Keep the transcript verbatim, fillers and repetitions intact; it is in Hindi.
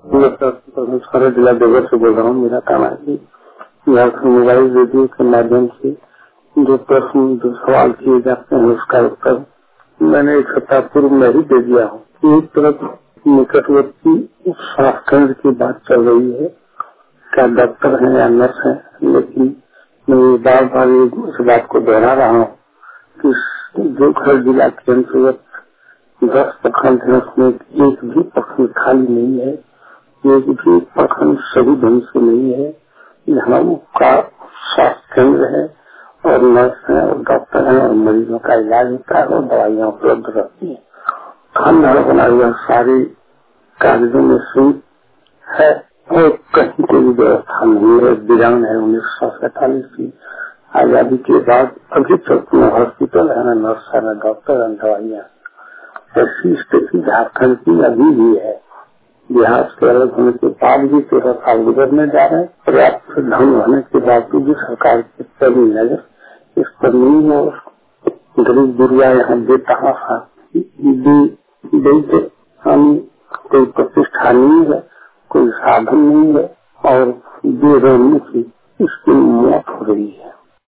सारे जिला देवर से बोल रहा हूँ। मेरा काम है कि मोबाइल रेडियो के माध्यम से जो प्रश्न जो सवाल किए जाते हैं उसका उत्तर मैंने एक सप्ताह पूर्व में ही दे दिया हूँ। एक तरफ निकटवर्ती स्वास्थ्य केंद्र की बात चल रही है, क्या डॉक्टर है या नर्स है, लेकिन मैं बार बार इस बात को दोहरा रहा हूँ कि जो घर जिला के अंतर्गत दस प्रखंड है उसमें एक भी प्रखंड खाली नहीं है, एक भी प्रखंड सही ढंग से नहीं है। यहाँ का स्वास्थ्य केंद्र है और नर्स है और डॉक्टर है और मरीजों का इलाज होता है और दवाइयाँ उपलब्ध रहती है। खंड बना यह सारे कागजों में सुन है और कहीं कोई व्यवस्था नहीं है। दिव्यांग है उन्नीस सौ सैतालीस की आजादी के बाद अभी तक न हॉस्पिटल है, न नर्स है, न डॉक्टर है, दवाइयाँ। ऐसी स्थिति झारखंड की अभी भी है। बिहार से अलग होने के बाद भी तेरह साल गुजरने जा रहे हैं। पर्याप्त धन होने के बावजूद भी सरकार की कड़ी नजर इस पर नहीं है। गरीब गुड़िया यहाँ बेतहाशा हम कोई प्रतिष्ठा नहीं है, कोई साधन नहीं है और बेरोजगारी की इसकी मौत हो रही है।